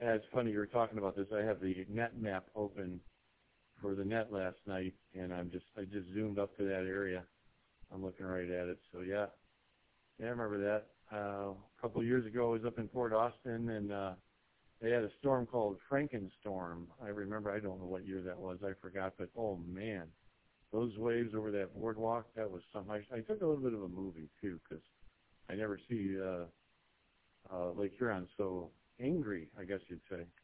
Yeah, it's funny you were talking about this. I have the net map open for the net last night, and I just zoomed up to that area. I'm looking right at it. So yeah, I remember that. A couple of years ago, I was up in Port Austin, and they had a storm called Frankenstorm. I remember. I don't know what year that was. I forgot. But oh man, those waves over that boardwalk. That was something. I took a little bit of a movie too, because I never see Lake Huron so angry, I guess you'd say.